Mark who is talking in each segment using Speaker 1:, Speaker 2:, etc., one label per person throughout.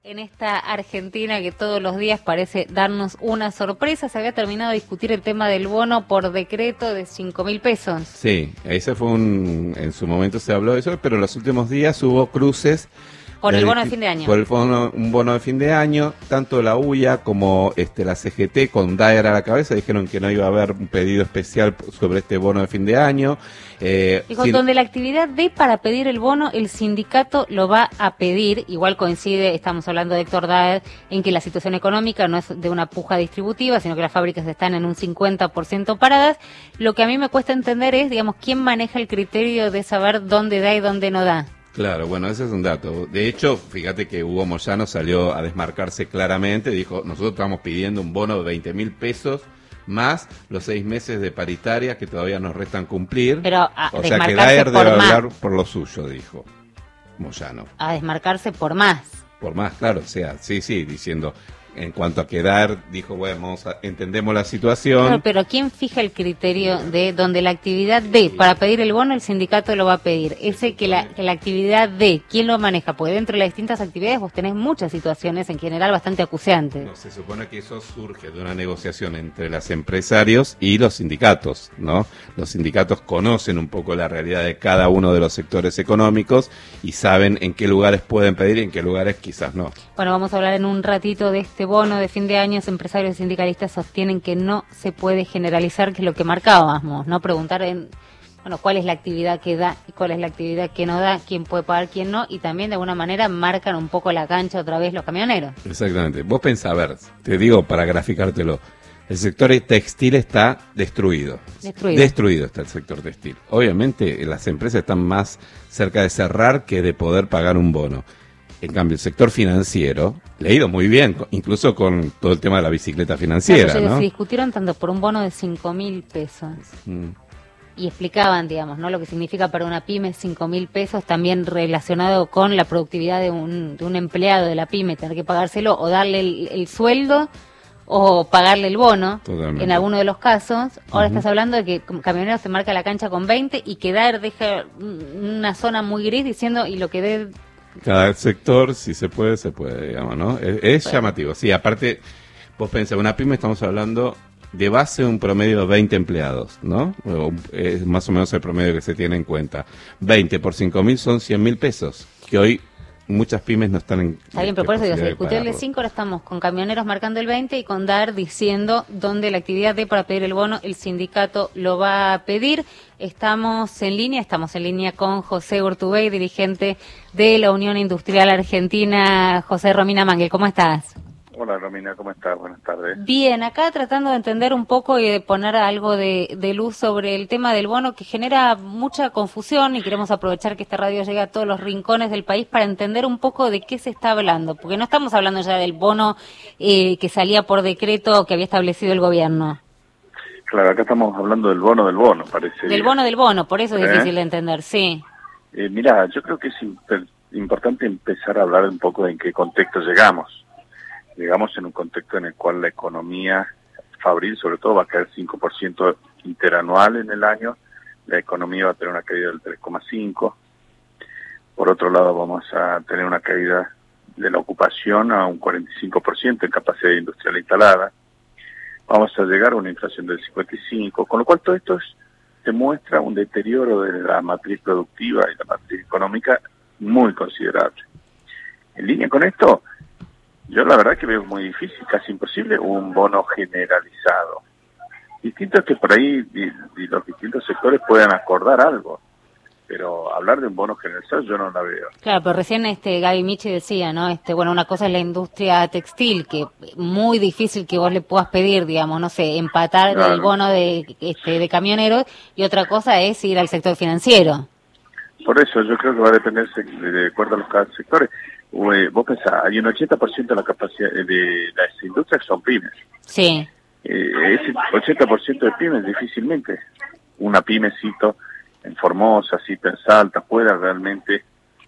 Speaker 1: En esta Argentina que todos los días parece darnos una sorpresa, se había terminado de discutir el tema del bono por decreto de 5.000 pesos.
Speaker 2: Sí, ese fue en su momento se habló de eso, pero en los últimos días hubo cruces.
Speaker 1: Por el bono de fin de año.
Speaker 2: Por un bono de fin de año, tanto la UIA como la CGT con Daer a la cabeza dijeron que no iba a haber un pedido especial sobre este bono de fin de año.
Speaker 1: Dijo, donde la actividad dé para pedir el bono, el sindicato lo va a pedir. Igual coincide, estamos hablando de Héctor Daer, en que la situación económica no es de una puja distributiva, sino que las fábricas están en un 50% paradas. Lo que a mí me cuesta entender es, digamos, quién maneja el criterio de saber dónde da y dónde no da.
Speaker 2: Claro, bueno, ese es un dato. De hecho, fíjate que Hugo Moyano salió a desmarcarse claramente, dijo, nosotros estamos pidiendo un bono de 20.000 pesos más los 6 meses de paritaria que todavía nos restan cumplir.
Speaker 1: Pero
Speaker 2: o sea que Daer debe hablar por lo suyo, dijo Moyano.
Speaker 1: A desmarcarse por más.
Speaker 2: Por más, claro, o sea, sí, diciendo... En cuanto a quedar, dijo, bueno, entendemos la situación.
Speaker 1: Claro, pero ¿quién fija el criterio de donde la actividad de, para pedir el bono, el sindicato lo va a pedir? Ese que la actividad de, ¿quién lo maneja? Porque dentro de las distintas actividades vos tenés muchas situaciones, en general, bastante acuciantes.
Speaker 2: No, se supone que eso surge de una negociación entre los empresarios y los sindicatos, ¿no? Los sindicatos conocen un poco la realidad de cada uno de los sectores económicos y saben en qué lugares pueden pedir y en qué lugares quizás no.
Speaker 1: Bueno, vamos a hablar en un ratito de este bono de fin de año. Empresarios y sindicalistas sostienen que no se puede generalizar, que es lo que marcábamos, ¿no? Preguntar cuál es la actividad que da y cuál es la actividad que no da, quién puede pagar, quién no, y también de alguna manera marcan un poco la cancha otra vez los camioneros.
Speaker 2: Exactamente. Vos pensá, a ver, te digo para graficártelo, el sector textil está destruido. Destruido está el sector textil. Obviamente las empresas están más cerca de cerrar que de poder pagar un bono. En cambio, el sector financiero le ha ido muy bien, incluso con todo el tema de la bicicleta financiera,
Speaker 1: claro,
Speaker 2: ¿no?
Speaker 1: Se discutieron tanto por un bono de 5.000 pesos. Y explicaban, digamos, ¿no? Lo que significa para una pyme 5.000 pesos, también relacionado con la productividad de un empleado de la pyme, tener que pagárselo o darle el sueldo o pagarle el bono. Totalmente. En alguno de los casos. Ahora estás hablando de que Camionero se marca la cancha con 20 y que Daer deja una zona muy gris diciendo, y lo que dé...
Speaker 2: Cada sector, si se puede, digamos, ¿no? Es llamativo. Sí, aparte, vos pensás, una pyme estamos hablando de base un promedio de 20 empleados, ¿no? Es más o menos el promedio que se tiene en cuenta. 20 por 5.000 son 100.000 pesos, que hoy muchas pymes no están en...
Speaker 1: Está bien, pero por eso digo, se discutió el de 5, ahora estamos con Camioneros marcando el 20 y con Daer diciendo dónde la actividad de para pedir el bono, el sindicato lo va a pedir. Estamos en línea con José Urtubey, dirigente de la Unión Industrial Argentina. José, Romina Mangel, ¿cómo estás?
Speaker 3: Hola Romina, ¿cómo estás? Buenas tardes.
Speaker 1: Bien, acá tratando de entender un poco y de poner algo de luz sobre el tema del bono que genera mucha confusión y queremos aprovechar que esta radio llegue a todos los rincones del país para entender un poco de qué se está hablando, porque no estamos hablando ya del bono que salía por decreto que había establecido el gobierno.
Speaker 3: Claro, acá estamos hablando del bono, parece.
Speaker 1: Del bono, por eso es difícil de entender, sí.
Speaker 3: Mirá, yo creo que es importante empezar a hablar un poco de en qué contexto llegamos. Llegamos en un contexto en el cual la economía fabril, sobre todo, va a caer 5% interanual en el año. La economía va a tener una caída del 3,5%. Por otro lado, vamos a tener una caída de la ocupación a un 45% en capacidad industrial instalada. Vamos a llegar a una inflación del 55%, con lo cual todo esto demuestra un deterioro de la matriz productiva y la matriz económica muy considerable. En línea con esto, yo la verdad que veo muy difícil, casi imposible, un bono generalizado. Distinto es que por ahí los distintos sectores puedan acordar algo, pero hablar de un bono generalizado yo no la veo.
Speaker 1: Claro, pero recién Gaby Michi decía, ¿no? Una cosa es la industria textil, que muy difícil que vos le puedas pedir, digamos, no sé, empatar claro, el bono de camioneros, y otra cosa es ir al sector financiero.
Speaker 3: Por eso yo creo que va a depender de acuerdo a los cada sectores. Vos pensás, hay un 80% de la capacidad de las industrias que son pymes.
Speaker 1: Sí.
Speaker 3: Ese 80% de pymes difícilmente una pymecito en Formosa, Cita en Salta, pueda realmente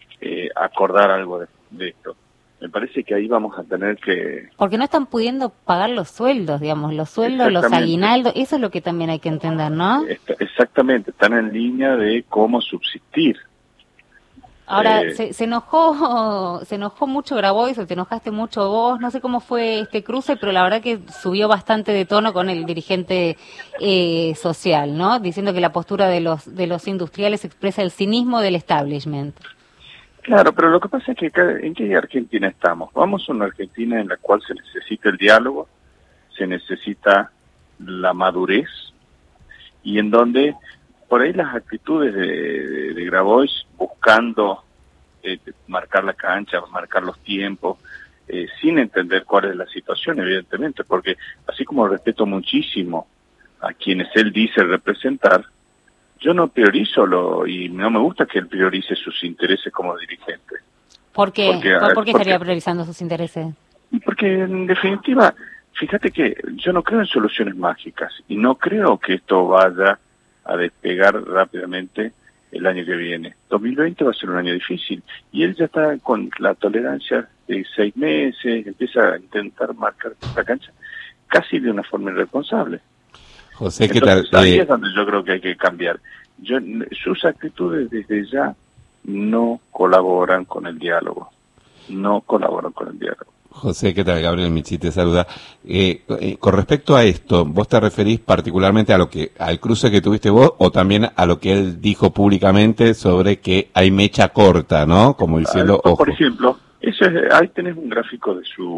Speaker 3: acordar algo de esto. Me parece que ahí vamos a tener que...
Speaker 1: Porque no están pudiendo pagar los sueldos, digamos, los sueldos, los aguinaldos, eso es lo que también hay que entender, ¿no?
Speaker 3: Exactamente, están en línea de cómo subsistir.
Speaker 1: Ahora, se enojó mucho Grabois, o te enojaste mucho vos, no sé cómo fue este cruce, pero la verdad que subió bastante de tono con el dirigente social, ¿no? Diciendo que la postura de los industriales expresa el cinismo del establishment.
Speaker 3: Claro, pero lo que pasa es que ¿en qué Argentina estamos? Vamos a una Argentina en la cual se necesita el diálogo, se necesita la madurez, y en donde por ahí las actitudes de Grabois buscando marcar la cancha, marcar los tiempos, sin entender cuál es la situación, evidentemente, porque así como respeto muchísimo a quienes él dice representar, yo no priorizo y no me gusta que él priorice sus intereses como dirigente.
Speaker 1: ¿Por qué? ¿Por qué estaría priorizando sus intereses?
Speaker 3: Porque en definitiva, fíjate que yo no creo en soluciones mágicas y no creo que esto vaya a despegar rápidamente el año que viene. 2020 va a ser un año difícil y él ya está con la tolerancia de 6 meses, empieza a intentar marcar esta cancha casi de una forma irresponsable.
Speaker 2: José, ¿qué
Speaker 3: Entonces,
Speaker 2: tal?
Speaker 3: Ahí es donde yo creo que hay que cambiar. Sus actitudes desde ya no colaboran con el diálogo. No colaboran con el diálogo.
Speaker 2: José, ¿qué tal? Gabriel Michi te saluda. Con respecto a esto, ¿vos te referís particularmente al cruce que tuviste vos o también a lo que él dijo públicamente sobre que hay mecha corta, ¿no? Como diciendo, ojo.
Speaker 3: Por ejemplo, ahí tenés un gráfico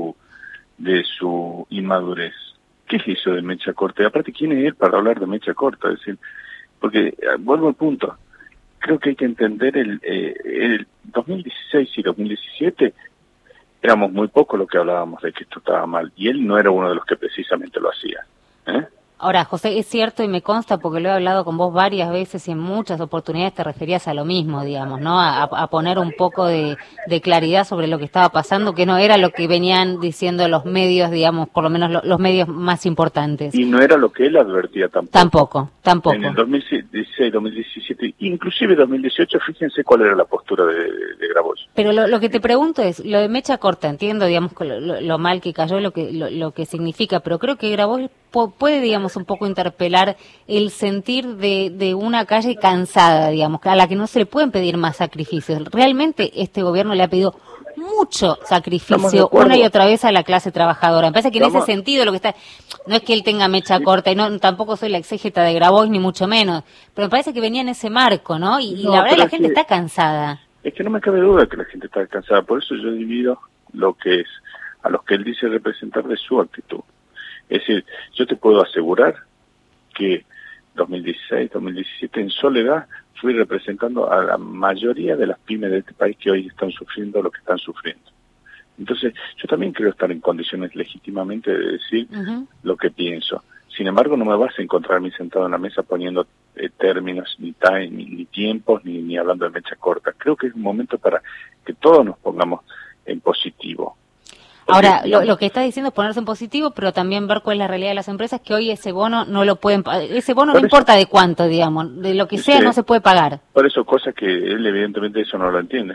Speaker 3: de su inmadurez. ¿Qué es eso de mecha corta? Y aparte, ¿quién es él para hablar de mecha corta? Es decir, porque, vuelvo al punto, creo que hay que entender el 2016 y 2017 éramos muy poco lo que hablábamos de que esto estaba mal, y él no era uno de los que precisamente lo hacía.
Speaker 1: Ahora, José, es cierto y me consta porque lo he hablado con vos varias veces y en muchas oportunidades te referías a lo mismo, digamos, ¿no? A poner un poco de claridad sobre lo que estaba pasando, que no era lo que venían diciendo los medios, digamos, por lo menos los medios más importantes.
Speaker 3: Y no era lo que él advertía tampoco.
Speaker 1: Tampoco.
Speaker 3: En el 2016, 2017, inclusive 2018, fíjense cuál era la postura de Grabois.
Speaker 1: Pero lo que te pregunto es, lo de mecha corta, entiendo, digamos, lo mal que cayó, lo que significa, pero creo que Grabois puede, digamos, un poco interpelar el sentir de una calle cansada, digamos, a la que no se le pueden pedir más sacrificios. Realmente este gobierno le ha pedido mucho sacrificio una y otra vez a la clase trabajadora. Me parece que en ese sentido lo que está, no es que él tenga mecha corta, y tampoco soy la exégeta de Grabois ni mucho menos, pero me parece que venía en ese marco, ¿no? Y la verdad la gente está cansada.
Speaker 3: Es que no me cabe duda que la gente está cansada, por eso yo divido lo que es a los que él dice representar de su actitud. Es decir, yo te puedo asegurar que 2016, 2017 en soledad fui representando a la mayoría de las pymes de este país que hoy están sufriendo lo que están sufriendo. Entonces, yo también creo estar en condiciones legítimamente de decir lo que pienso. Sin embargo, no me vas a encontrarme sentado en la mesa poniendo términos, ni tiempos, ni hablando de mecha corta. Creo que es un momento para que todos nos pongamos en positivo. Porque,
Speaker 1: ahora, lo que está diciendo es ponerse en positivo, pero también ver cuál es la realidad de las empresas, que hoy ese bono no lo pueden pagar. Ese bono no importa de cuánto, digamos, de lo que sea no se puede pagar.
Speaker 3: Por eso, cosa que él evidentemente eso no lo entiende.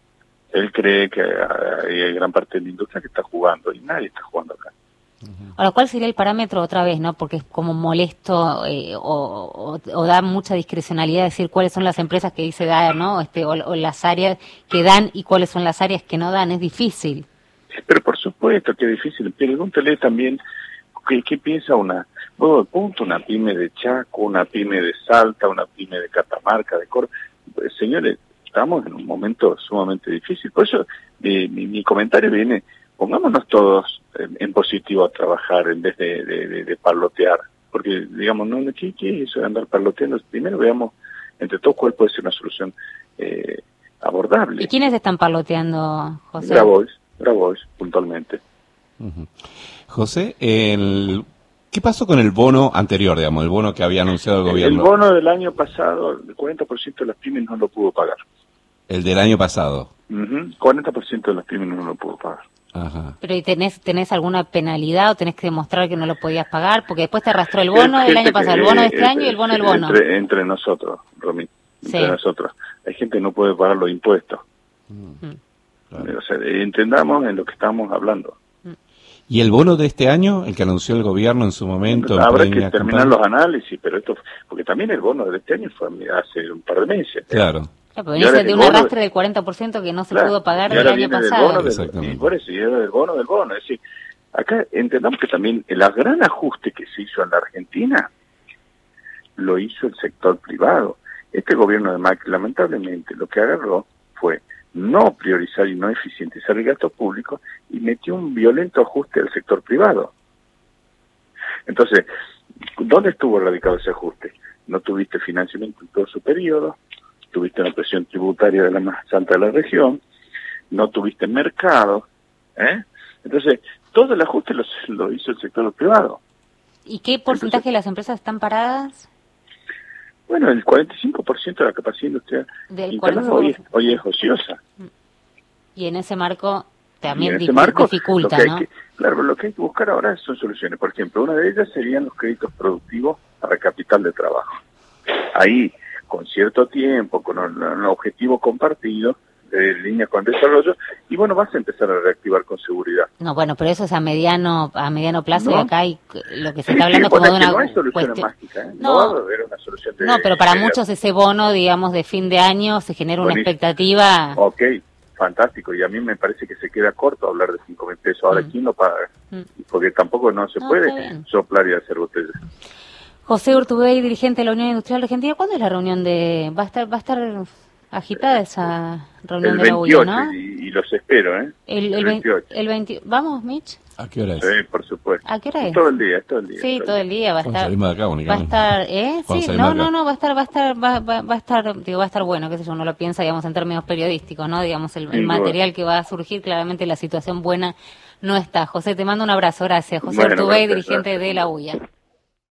Speaker 3: Él cree que hay gran parte de la industria que está jugando, y nadie está jugando acá.
Speaker 1: Ahora, ¿cuál sería el parámetro otra vez, no? Porque es como molesto o da mucha discrecionalidad decir cuáles son las empresas que dice dar, ¿no? O las áreas que dan y cuáles son las áreas que no dan. Es difícil.
Speaker 3: Pero por supuesto que es difícil. Pregúntale también qué piensa una pyme de Chaco, una pyme de Salta, una pyme de Catamarca, de Córdoba. Pues, señores, estamos en un momento sumamente difícil. Por eso mi comentario viene, pongámonos todos en positivo a trabajar en vez de parlotear. Porque, digamos, ¿qué es eso de andar parloteando? Primero veamos entre todos cuál puede ser una solución abordable.
Speaker 1: ¿Y quiénes están parloteando, José?
Speaker 3: Grabois, puntualmente.
Speaker 2: José, ¿qué pasó con el bono anterior, digamos, el bono que había anunciado el gobierno?
Speaker 3: El bono del año pasado, el 40% de las pymes no lo pudo pagar.
Speaker 2: El del año pasado.
Speaker 3: 40% de las pymes no lo pudo pagar.
Speaker 2: Ajá.
Speaker 1: Pero ¿y tenés alguna penalidad o tenés que demostrar que no lo podías pagar? Porque después te arrastró el bono del año pasado, el bono de este año y el bono del bono.
Speaker 3: Entre nosotros, Romy, entre nosotros. Hay gente que no puede pagar los impuestos. Claro. O sea, entendamos en lo que estamos hablando.
Speaker 2: ¿Y el bono de este año, el que anunció el gobierno en su momento?
Speaker 3: Habrá que terminar los análisis, pero porque también el bono de este año fue hace un par de meses.
Speaker 2: Claro.
Speaker 1: Claro, venís de un arrastre del 40% que no se pudo pagar el año pasado.
Speaker 3: Y por eso, y era del bono. Es decir, acá entendamos que también el gran ajuste que se hizo en la Argentina lo hizo el sector privado. Este gobierno de Macri, lamentablemente, lo que agarró fue no priorizar y no eficientizar el gasto público y metió un violento ajuste al sector privado. Entonces, ¿dónde estuvo radicado ese ajuste? No tuviste financiamiento en todo su periodo, tuviste una presión tributaria de la más alta de la región, no tuviste mercado, Entonces, todo el ajuste lo hizo el sector privado.
Speaker 1: ¿Y qué porcentaje de las empresas están paradas?
Speaker 3: Bueno, el 45% de la capacidad industrial instalada hoy es ociosa.
Speaker 1: Y en ese marco también dificulta, ¿no?
Speaker 3: Claro, lo que hay que buscar ahora son soluciones. Por ejemplo, una de ellas serían los créditos productivos para capital de trabajo. Ahí, con cierto tiempo, con un objetivo compartido, de línea con desarrollo, y bueno, vas a empezar a reactivar con seguridad.
Speaker 1: No, bueno, pero eso es a mediano plazo, y acá hay lo que se está hablando como de una...
Speaker 3: No hay solución mágica,
Speaker 1: no va a haber una solución de... No, pero para muchos ese bono, digamos, de fin de año se genera una expectativa...
Speaker 3: Ok, fantástico, y a mí me parece que se queda corto hablar de 5.000 pesos. Ahora, ¿quién lo paga? Porque tampoco no se puede soplar y hacer botellas.
Speaker 1: José Urtubey, dirigente de la Unión Industrial Argentina, ¿cuándo es la reunión de...? Va a estar agitada esa reunión de la UIA, ¿no?
Speaker 3: Y los espero,
Speaker 1: El 28. ¿Vamos, Mitch?
Speaker 2: ¿A qué hora es?
Speaker 3: Sí, por supuesto.
Speaker 1: ¿A qué hora es?
Speaker 3: Todo el día.
Speaker 1: Sí, todo el día va a estar.
Speaker 2: Salimos de acá, únicamente.
Speaker 1: Va a estar, sí, no, va a estar bueno, qué sé yo, uno lo piensa, digamos, en términos periodísticos, ¿no? Digamos, el material que va a surgir, claramente la situación buena no está. José, te mando un abrazo, gracias. José Urtubey, dirigente de la UIA.